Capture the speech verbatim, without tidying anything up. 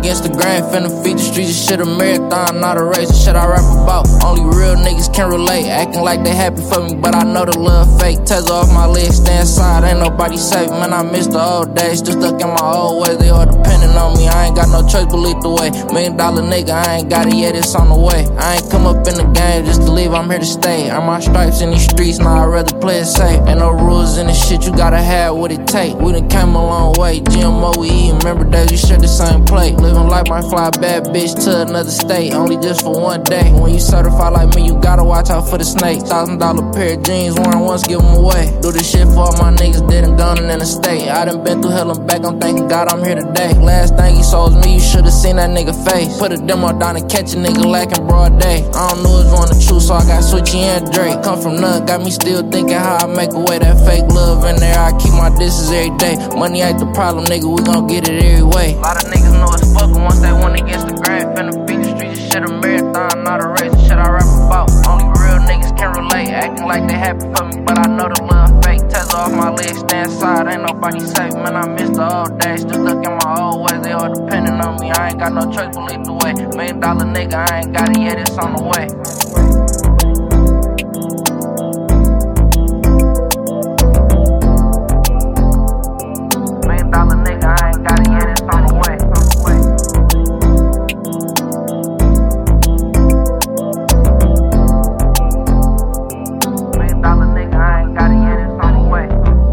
against the grain. Finna feed the streets, this shit a marathon, not a race. The shit I rap about, only real niggas can relate. Acting like they happy for me, but I know the love fake. Tesla off my legs, stay inside, ain't nobody safe. Man, I miss the old days, still stuck in my old ways. They all depending on me, I ain't got no choice but lead the way. Million dollar nigga, I ain't got it yet, it's on the way. I ain't come up in the game just to leave, I'm here to stay. Earn my stripes in these streets, now I'd rather play it safe. Ain't no rules in this shit, you gotta have what it take. We done came a long way, G M O we eat. Remember days we shared the same plate. Living life might fly a bad bitch to another state, only just for one day. When you certified like me, you gotta watch out for the snakes. Thousand dollar pair of jeans, worn once, give them away. Do this shit for all my niggas dead and gone and in the state. I done been through hell and back, I'm thanking God I'm here today. Last thing you saw was me, you should've seen that nigga face. Put a demo down and catch a nigga lacking broad day. I don't know what's wrong the truth, so I got Switchy and Drake. Come from none, got me still thinking how I make away that fake love in there. I keep my distance every day. Money ain't the problem, nigga, we gon' get it every way. A lot of niggas know it's fuckin' once they went against the grain. Finna beat the streets, this shit a marathon, not a race. This shit I rap about, only real niggas can relate. Acting like they happy for me, but I know the love fake. Tesla off my legs, stay inside, ain't nobody safe. Man, I miss the old days, still stuck in my old ways. They all depending on me, I ain't got no choice but lead the way. Million dollar nigga, I ain't got it yet, it's on the way.